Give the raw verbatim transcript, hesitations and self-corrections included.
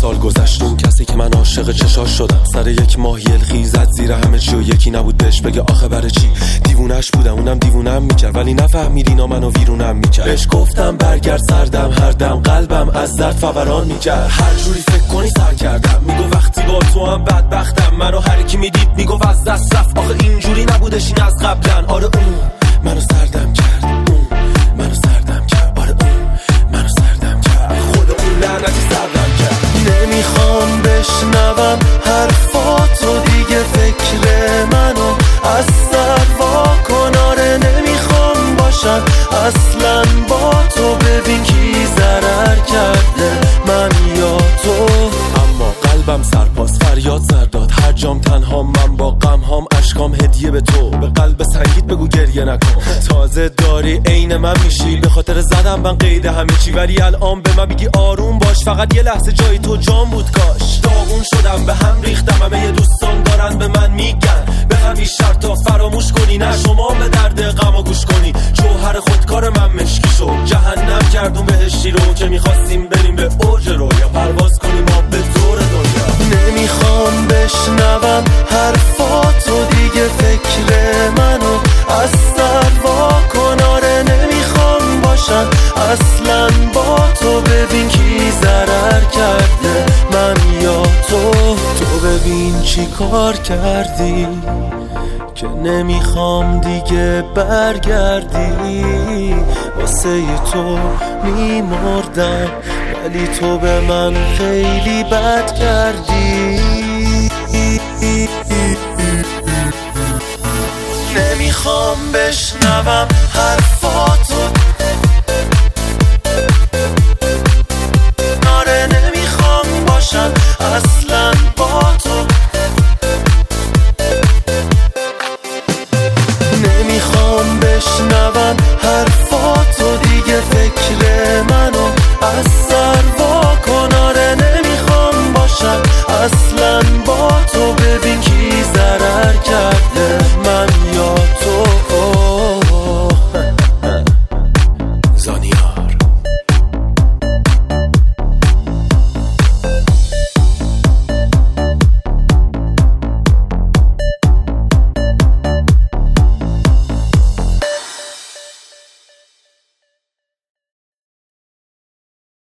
سال گذشت اون کسی که من عاشق چشاش شدم سر یک ماه یلخی زد زیر همه چی و یکی نبود بهش بگه آخه برای چی. دیوونش بودم اونم دیوونم میکرد ولی نفهمید اینا منو ویرونم میکرد. بهش گفتم برگرد سردم هر دم قلبم از درد فوران میکرد. هر جوری فکر کنی سر کردم میگو وقتی با تو هم بدبختم. منو هر کی میدید میگو از دست رفت آخه اینجوری نبودش این از قبلن. آره اون منو سردم کرد اون منو سردم کرد. آره اون منو سردم کرد خود اون لعنتی سردم کرد. نمیخوام بشنوم حرفاتو دیگه فکر منو از سر واکن. آره نمیخوام باشم اصلا با تو. ببین کی ضرر کرده من یا تو. اما قلبم سرپاس فریاد سر داد هر جام تنها من با غم هام اشکام هدیه به تو. به قلب سنگیت بگو گریه نکن تازه داری عین من میشی. به خاطر زدم من قید همه چی ولی الان به من میگی آروم باش. فقط یه لحظه جای تو جام بود کاش. داغون شدم به هم ریختم همه یه دوستان دارن به من میگن به همین شرطا فراموش کنی نه شما به درد غم گوش کنی. جوهر خودکار من مشکی شد جهنم کردون بهشتی رو که میخواستیم بریم به اوج رویا پرواز کنیم ما به دور دنیا. نمیخوام بشنوم حرفاتو دیگه فکر منو از سر واکن. آره نمیخوام باشم اصلا با تو. ببین کی ضرر کرده من یا تو. تو ببین چی کار کردی که نمیخوام دیگه برگردی. واسه تو میمردم ولی تو به من خیلی بد کردی. نمیخوام بشنوم حرفاتو